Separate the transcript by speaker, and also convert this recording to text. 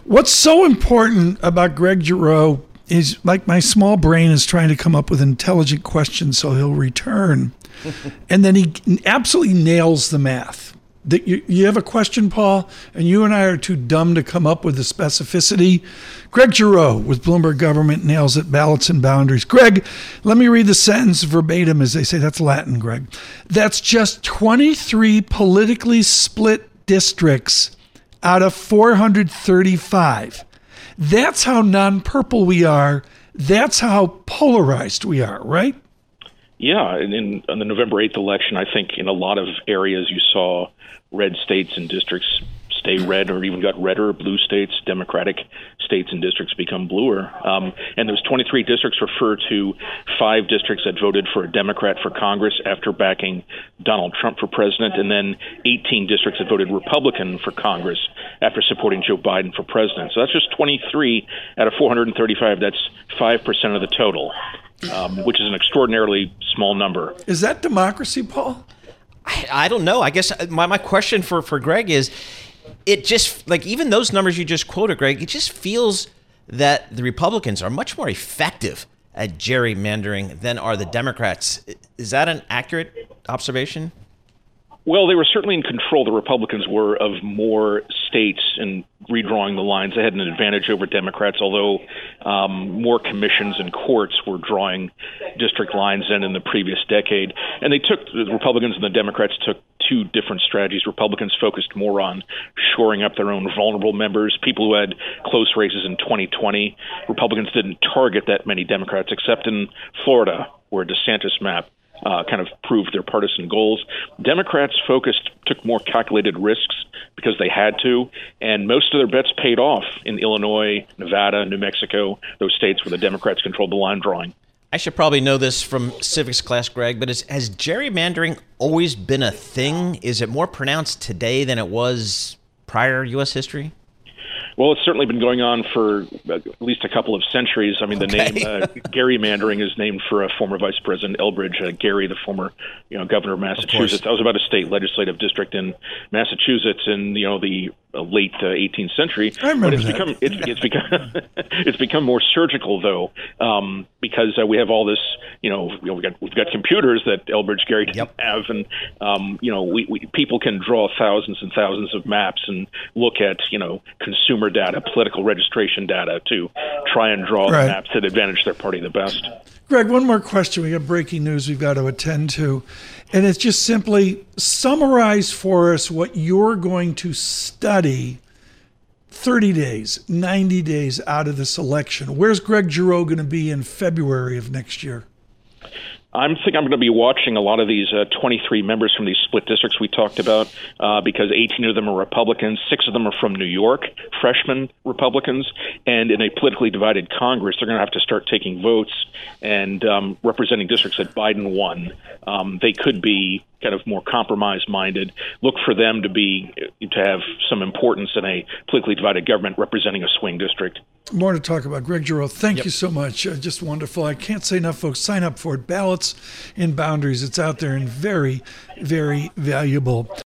Speaker 1: What's so important about Greg Giroux is, like, my small brain is trying to come up with intelligent questions so he'll return. And then he absolutely nails the math. You have a question, Paul, and you and I are too dumb to come up with the specificity. Greg Giroux with Bloomberg Government nails it, ballots and boundaries. Greg, let me read the sentence verbatim, as they say. That's Latin, Greg. That's just 23 politically split districts out of 435. That's how non-purple we are. That's how polarized we are, right?
Speaker 2: Yeah, and in the November 8th election, I think in a lot of areas you saw red states and districts stay red, or even got redder. Blue states, Democratic states and districts become bluer. And those 23 districts refer to 5 districts that voted for a Democrat for Congress after backing Donald Trump for president, and then 18 districts that voted Republican for Congress after supporting Joe Biden for president. So that's just 23 out of 435. That's 5% of the total, which is an extraordinarily small number.
Speaker 1: Is that democracy, Paul?
Speaker 3: I don't know. I guess my question for Greg is, it just, like, even those numbers you just quoted, Greg, it just feels that the Republicans are much more effective at gerrymandering than are the Democrats. Is that an accurate observation?
Speaker 2: Well, they were certainly in control, the Republicans were, of more states and redrawing the lines. They had an advantage over Democrats, although more commissions and courts were drawing district lines than in the previous decade. And the Republicans and the Democrats took two different strategies. Republicans focused more on shoring up their own vulnerable members, people who had close races in 2020. Republicans didn't target that many Democrats, except in Florida, where DeSantis map kind of proved their partisan goals. Democrats took more calculated risks because they had to, and most of their bets paid off in Illinois, Nevada, New Mexico, those states where the Democrats controlled the line drawing.
Speaker 3: I should probably know this from civics class, Greg, but has gerrymandering always been a thing? Is it more pronounced today than it was prior U.S. history?
Speaker 2: Well, it's certainly been going on for at least a couple of centuries. I mean, the name gerrymandering is named for a former Vice President Elbridge, Gary, the former governor of Massachusetts. That was about a state legislative district in Massachusetts in the late 18th century.
Speaker 1: I remember
Speaker 2: It's become more surgical, though, because we have all this. We've got computers that Elbridge Gary didn't have, and people can draw thousands and thousands of maps and look at consumer data, political registration data to try and draw the maps that advantage their party the best.
Speaker 1: Greg, one more question. We got breaking news we've got to attend to. And it's just simply summarize for us what you're going to study 30 days, 90 days out of this election. Where's Greg Giroux going to be in February of next year?
Speaker 2: I think I'm going to be watching a lot of these 23 members from these split districts we talked about because 18 of them are Republicans, 6 of them are from New York, freshman Republicans, and in a politically divided Congress, they're going to have to start taking votes and representing districts that Biden won. They could be kind of more compromise-minded. Look for them to have some importance in a politically divided government representing a swing district.
Speaker 1: More to talk about. Greg Giroux, thank you so much. Just wonderful. I can't say enough, folks. Sign up for it. Ballots and Boundaries. It's out there and very, very valuable.